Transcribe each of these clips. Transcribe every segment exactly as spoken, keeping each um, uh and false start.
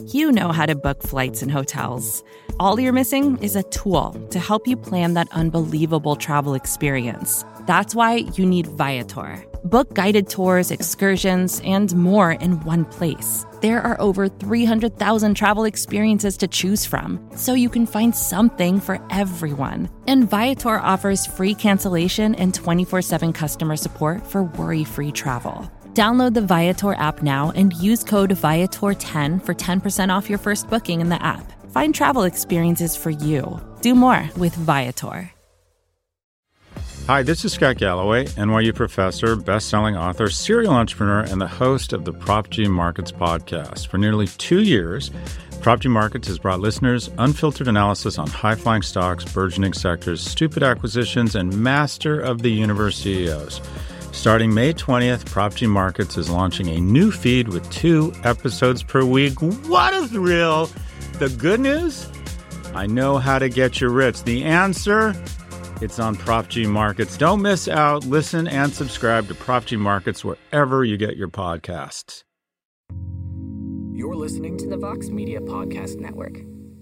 You know how to book flights and hotels. All you're missing is a tool to help you plan that unbelievable travel experience. That's why you need Viator. Book guided tours, excursions, and more in one place. There are over three hundred thousand travel experiences to choose from, so you can find something for everyone. And Viator offers free cancellation and twenty-four seven customer support for worry-free travel. Download the Viator app now and use code Viator ten for ten percent off your first booking in the app. Find travel experiences for you. Do more with Viator. Hi, this is Scott Galloway, N Y U professor, best-selling author, serial entrepreneur, and the host of the Prop G Markets podcast. For nearly two years, Prop G Markets has brought listeners unfiltered analysis on high-flying stocks, burgeoning sectors, stupid acquisitions, and master of the universe C E Os. Starting May twentieth, Prop G Markets is launching a new feed with two episodes per week. What a thrill! The good news? I know how to get you rich. The answer? It's on Prop G Markets. Don't miss out. Listen and subscribe to Prop G Markets wherever you get your podcasts. You're listening to the Vox Media Podcast Network.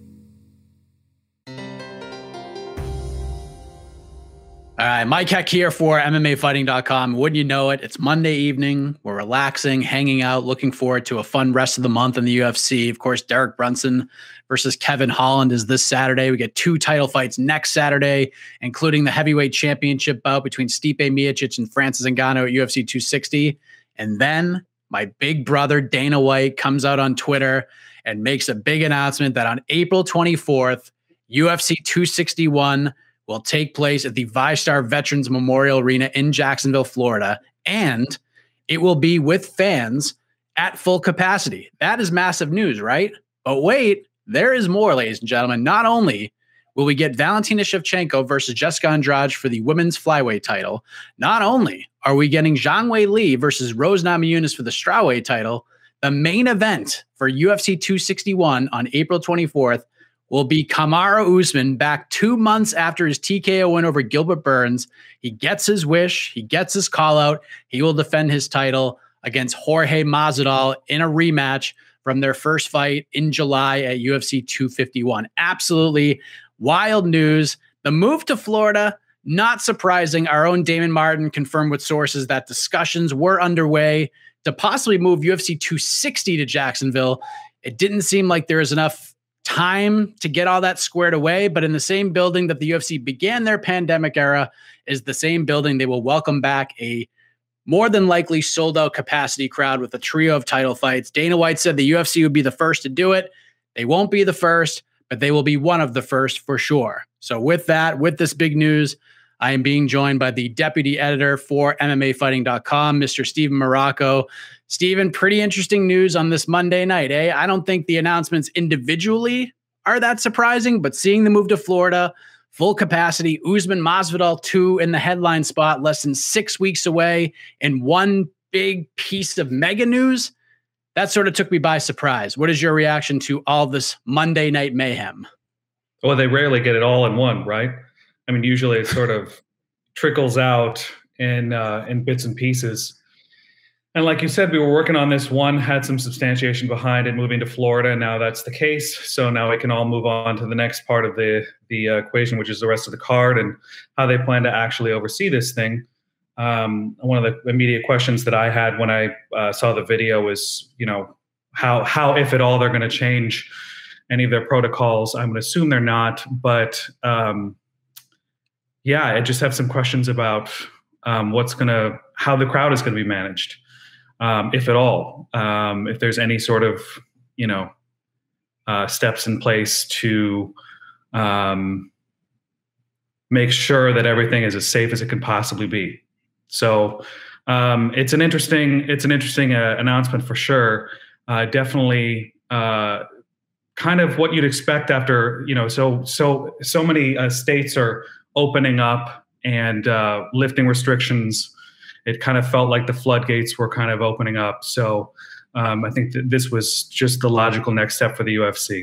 All right, Mike Heck here for M M A Fighting dot com. Wouldn't you know it? It's Monday evening. We're relaxing, hanging out, looking forward to a fun rest of the month in the U F C. Of course, Derek Brunson versus Kevin Holland is this Saturday. We get two title fights next Saturday, including the heavyweight championship bout between Stipe Miocic and Francis Ngannou at U F C two sixty. And then my big brother Dana White comes out on Twitter and makes a big announcement that on April twenty-fourth, U F C two sixty-one will take place at the VyStar Veterans Memorial Arena in Jacksonville, Florida, and it will be with fans at full capacity. That is massive news, right? But wait, there is more, ladies and gentlemen. Not only will we get Valentina Shevchenko versus Jessica Andrade for the women's flyweight title, not only are we getting Zhang Wei Li versus Rose Namajunas for the strawweight title, the main event for U F C two sixty-one on April twenty-fourth will be Kamaru Usman back two months after his T K O win over Gilbert Burns. He gets his wish. He gets his call out. He will defend his title against Jorge Masvidal in a rematch from their first fight in July at U F C two fifty-one. Absolutely wild news. The move to Florida, not surprising. Our own Damon Martin confirmed with sources that discussions were underway to possibly move U F C two sixty to Jacksonville. It didn't seem like there was enough time to get all that squared away, but in the same building that the U F C began their pandemic era is the same building they will welcome back a more than likely sold out capacity crowd with a trio of title fights. Dana White said the U F C would be the first to do it. They won't be the first, but they will be one of the first for sure. So with that, with this big news, I am being joined by the deputy editor for M M A Fighting dot com, Mister Steven Marrocco. Steven, pretty interesting news on this Monday night, eh? I don't think the announcements individually are that surprising, but seeing the move to Florida, full capacity, Usman Masvidal two in the headline spot, less than six weeks away, and one big piece of mega news, that sort of took me by surprise. What is your reaction to all this Monday night mayhem? Well, they rarely get it all in one, right? I mean, usually it sort of trickles out in uh, in bits and pieces. And like you said, we were working on this one, had some substantiation behind it, moving to Florida. Now that's the case. So now we can all move on to the next part of the, the uh, equation, which is the rest of the card and how they plan to actually oversee this thing. Um, one of the immediate questions that I had when I uh, saw the video was, you know, how, how, if at all, they're going to change any of their protocols. I'm going to assume they're not. But um, yeah, I just have some questions about um, what's going to, how the crowd is going to be managed. Um, if at all, um, if there's any sort of, you know, uh, steps in place to um, make sure that everything is as safe as it can possibly be. So um, it's an interesting, it's an interesting uh, announcement for sure. Uh, definitely uh, kind of what you'd expect after, you know, so so so many uh, states are opening up and uh, lifting restrictions. It kind of felt like the floodgates were kind of opening up. So um, I think that this was just the logical next step for the U F C.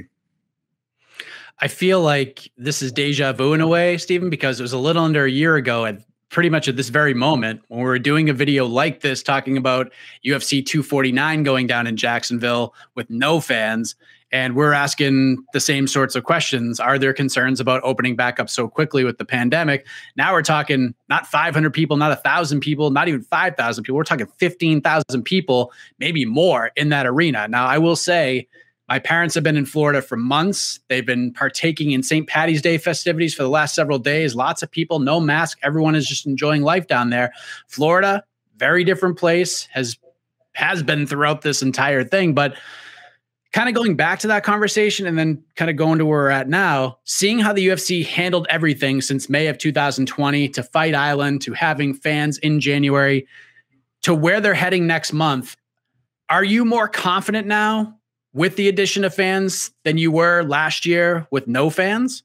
I feel like this is deja vu in a way, Steven, because it was a little under a year ago at pretty much at this very moment, when we're doing a video like this, talking about U F C two forty-nine going down in Jacksonville with no fans, and we're asking the same sorts of questions. Are there concerns about opening back up so quickly with the pandemic? Now we're talking not five hundred people, not one thousand people, not even five thousand people. We're talking fifteen thousand people, maybe more in that arena. Now, I will say, my parents have been in Florida for months. They've been partaking in Saint Patty's Day festivities for the last several days. Lots of people, no mask. Everyone is just enjoying life down there. Florida, very different place, has has been throughout this entire thing. But kind of going back to that conversation and then kind of going to where we're at now, seeing how the U F C handled everything since May of two thousand twenty, to Fight Island, to having fans in January, to where they're heading next month, are you more confident now with the addition of fans than you were last year with no fans?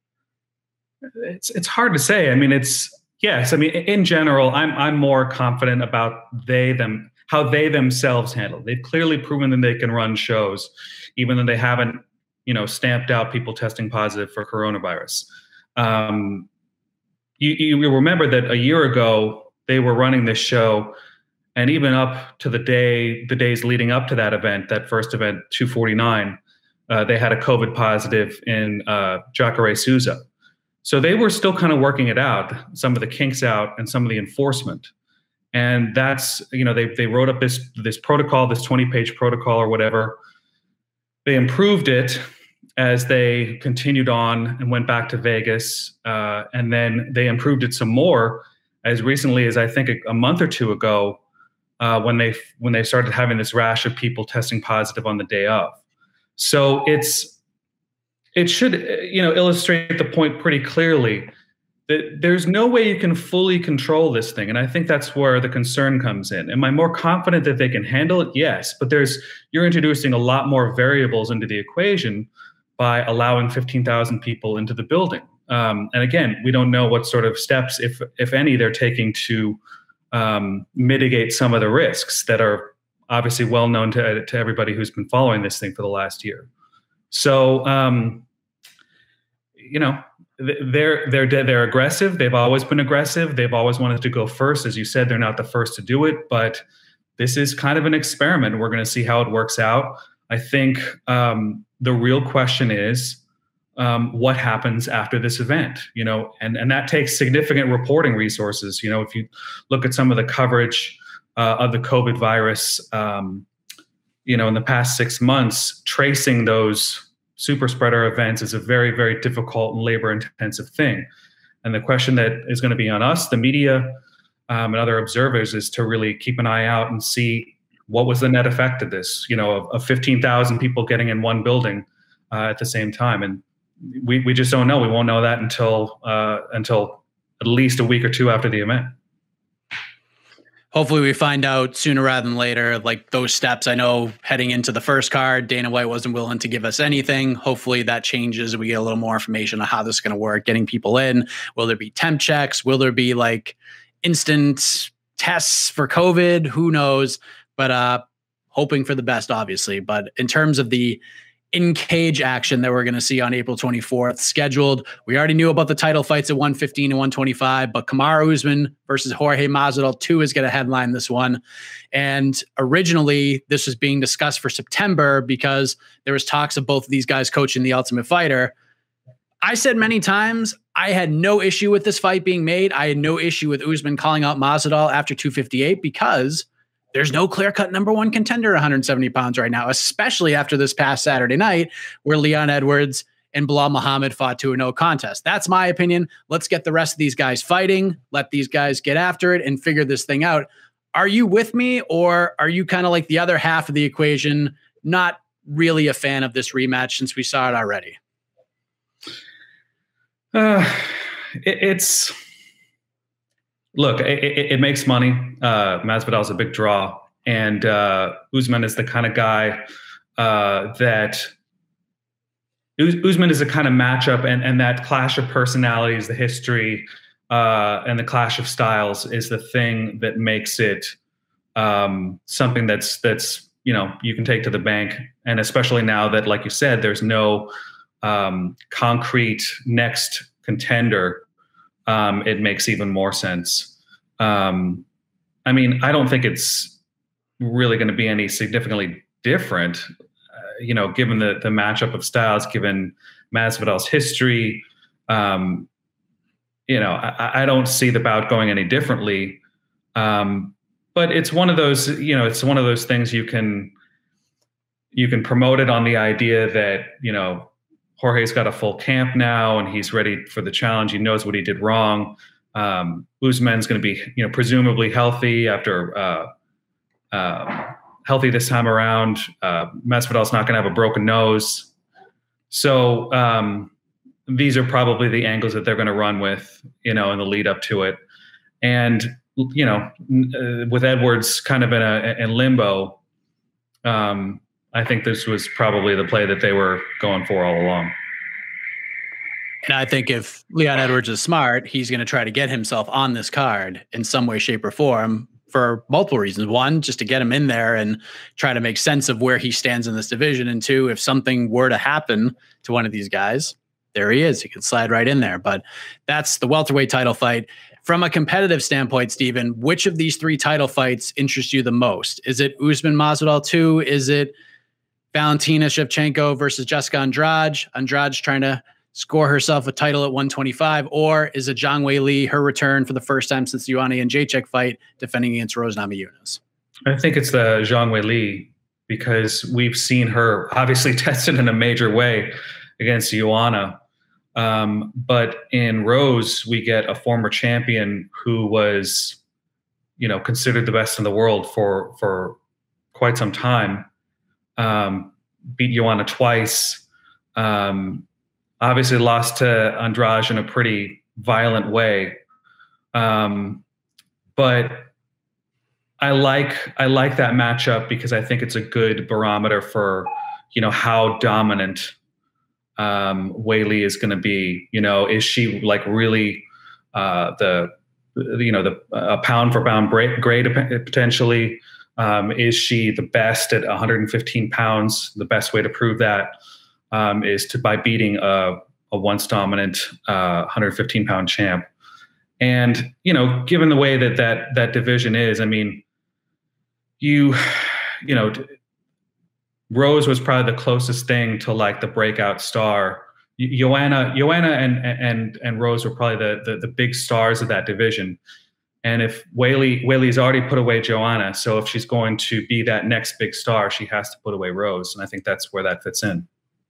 It's it's hard to say. I mean, it's yes. I mean, in general, I'm I'm more confident about they them how they themselves handle. They've clearly proven that they can run shows, even though they haven't, you know, stamped out people testing positive for coronavirus. Um, you, you remember that a year ago they were running this show. And even up to the day, the days leading up to that event, that first event, two forty-nine, uh, they had a COVID positive in uh, Jacare Souza. So they were still kind of working it out, some of the kinks out and some of the enforcement. And that's, you know, they they wrote up this this protocol, this twenty-page protocol or whatever. They improved it as they continued on and went back to Vegas. Uh, and then they improved it some more as recently as I think a, a month or two ago, Uh, when they when they started having this rash of people testing positive on the day of. So it's it should you know illustrate the point pretty clearly that there's no way you can fully control this thing, and I think that's where the concern comes in. Am I more confident that they can handle it? Yes, but there's you're introducing a lot more variables into the equation by allowing fifteen thousand people into the building. Um, and again, we don't know what sort of steps, if if any, they're taking to Um, mitigate some of the risks that are obviously well known to, to everybody who's been following this thing for the last year. So, um, you know, they're they're they're aggressive. They've always been aggressive. They've always wanted to go first. As you said, they're not the first to do it, but this is kind of an experiment. We're going to see how it works out. I think um, the real question is, Um, what happens after this event, you know, and, and that takes significant reporting resources. You know, if you look at some of the coverage uh, of the COVID virus, um, you know, in the past six months, tracing those super spreader events is a very, very difficult and labor intensive thing. And the question that is going to be on us, the media um, and other observers, is to really keep an eye out and see what was the net effect of this, you know, of, of fifteen thousand people getting in one building uh, at the same time. And We we just don't know. We won't know that until uh, until at least a week or two after the event. Hopefully we find out sooner rather than later, like those steps. I know heading into the first card, Dana White wasn't willing to give us anything. Hopefully that changes. We get a little more information on how this is going to work, getting people in. Will there be temp checks? Will there be like instant tests for COVID? Who knows? But uh, hoping for the best, obviously. But in terms of the in-cage action that we're going to see on April twenty-fourth scheduled, we already knew about the title fights at one fifteen and one twenty-five, but Kamaru Usman versus Jorge Masvidal two is going to headline this one. And originally this was being discussed for September because there was talks of both of these guys coaching the Ultimate Fighter. I said many times I had no issue with this fight being made. I had no issue with Usman calling out Masvidal after two fifty-eight because there's no clear-cut number one contender at one hundred seventy pounds right now, especially after this past Saturday night where Leon Edwards and Bilal Muhammad fought to a no contest. That's my opinion. Let's get the rest of these guys fighting. Let these guys get after it and figure this thing out. Are you with me, or are you kind of like the other half of the equation, not really a fan of this rematch since we saw it already? Uh, it, it's... Look, it, it, it makes money. Uh, Masvidal is a big draw, and uh, Usman is the kind of guy uh, that Usman is a kind of matchup, and, and that clash of personalities, the history, uh, and the clash of styles is the thing that makes it um, something that's that's you know you can take to the bank, and especially now that, like you said, there's no um, concrete next contender um, it makes even more sense. Um, I mean, I don't think it's really going to be any significantly different, uh, you know, given the the matchup of styles, given Masvidal's history. Um, you know, I, I don't see the bout going any differently. Um, but it's one of those, you know, it's one of those things you can you can promote it on the idea that, you know, Jorge's got a full camp now and he's ready for the challenge. He knows what he did wrong. Um, Usman's going to be, you know, presumably healthy after uh, uh, healthy this time around. Uh, Masvidal's not going to have a broken nose. So um, these are probably the angles that they're going to run with, you know, in the lead up to it. And, you know, uh, with Edwards kind of in a in limbo, um, I think this was probably the play that they were going for all along. And I think if Leon Edwards is smart, he's going to try to get himself on this card in some way, shape, or form for multiple reasons. One, just to get him in there and try to make sense of where he stands in this division. And two, if something were to happen to one of these guys, there he is. He could slide right in there. But that's the welterweight title fight. From a competitive standpoint, Steven, which of these three title fights interests you the most? Is it Usman Masvidal two? Is it Valentina Shevchenko versus Jessica Andrade? Andrade's trying to score herself a title at one twenty-five, or is it Zhang Weili, her return for the first time since the Joanna and Jacek fight, defending against Rose Namajunas? I think it's the Zhang Weili, because we've seen her obviously tested in a major way against Joanna. Um, but in Rose, we get a former champion who was, you know, considered the best in the world for, for quite some time. Um, beat Joanna twice. Um, obviously lost to Andrade in a pretty violent way. Um, but I like, I like that matchup because I think it's a good barometer for, you know, how dominant um, Weili is going to be. You know, is she like really uh, the, you know, the a pound for pound grade potentially? Um, is she the best at one hundred fifteen pounds? The best way to prove that um, is to by beating a, a once dominant uh, one hundred fifteen pound champ. And, you know, given the way that that, that division is, I mean, you, you know, Rose was probably the closest thing to like the breakout star. Joanna, Joanna and, and, and Rose were probably the, the, the big stars of that division. And if Weili, Weili's already put away Joanna, so if she's going to be that next big star, she has to put away Rose. And I think that's where that fits in.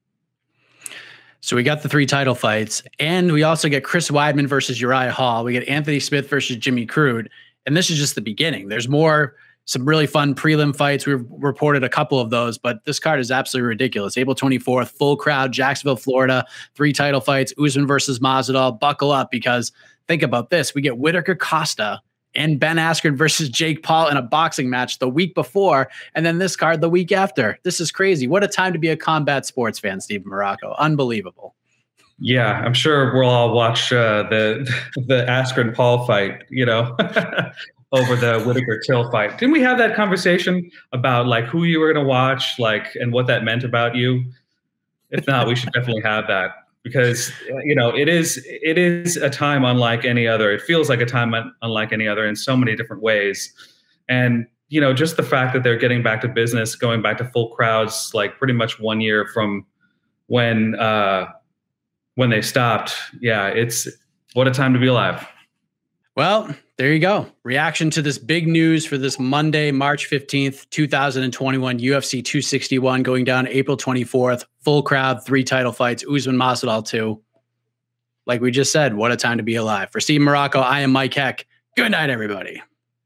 So we got the three title fights, and we also get Chris Weidman versus Uriah Hall. We get Anthony Smith versus Jimmy Crute. And this is just the beginning. There's more, some really fun prelim fights. We've reported a couple of those, but this card is absolutely ridiculous. April twenty-fourth, full crowd, Jacksonville, Florida, three title fights, Usman versus Masvidal. Buckle up, because think about this. We get Whitaker Costa and Ben Askren versus Jake Paul in a boxing match the week before, and then this card the week after. This is crazy. What a time to be a combat sports fan, Steven Marrocco. Unbelievable. Yeah, I'm sure we'll all watch uh, the the Askren Paul fight, you know, over the Whitaker Till fight. Didn't we have that conversation about like who you were going to watch, like, and what that meant about you? If not, we should definitely have that. Because, you know, it is it is a time unlike any other. It feels like a time un- unlike any other in so many different ways. And, you know, just the fact that they're getting back to business, going back to full crowds, like pretty much one year from when uh, when they stopped. Yeah, it's what a time to be alive. Well, there you go. Reaction to this big news for this Monday, March fifteenth, twenty twenty-one, U F C two sixty-one going down April twenty-fourth. Full crowd, three title fights, Usman Masvidal two. Like we just said, what a time to be alive. For Steven Marrocco, I am Mike Heck. Good night, everybody.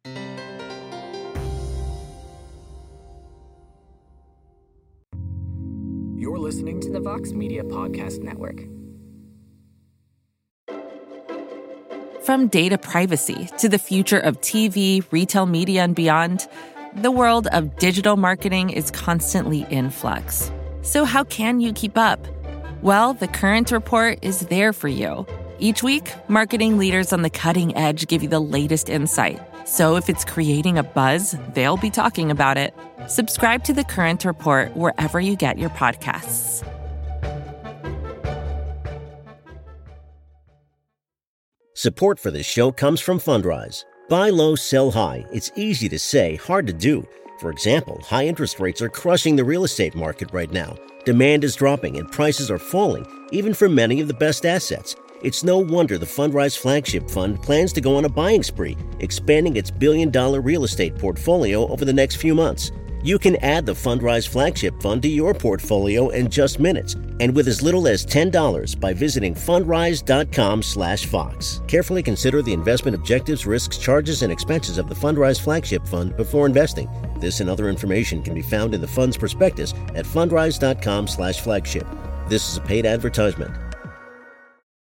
You're listening to the Vox Media Podcast Network. From data privacy to the future of T V, retail media, and beyond, the world of digital marketing is constantly in flux. So how can you keep up? Well, The Current Report is there for you. Each week, marketing leaders on the cutting edge give you the latest insight. So if it's creating a buzz, they'll be talking about it. Subscribe to The Current Report wherever you get your podcasts. Support for this show comes from Fundrise. Buy low, sell high. It's easy to say, hard to do. For example, high interest rates are crushing the real estate market right now. Demand is dropping and prices are falling, even for many of the best assets. It's no wonder the Fundrise Flagship Fund plans to go on a buying spree, expanding its billion-dollar real estate portfolio over the next few months. You can add the Fundrise Flagship Fund to your portfolio in just minutes, and with as little as ten dollars by visiting fundrise.com slash Fox. Carefully consider the investment objectives, risks, charges, and expenses of the Fundrise Flagship Fund before investing. This and other information can be found in the fund's prospectus at fundrise.com slash flagship. This is a paid advertisement.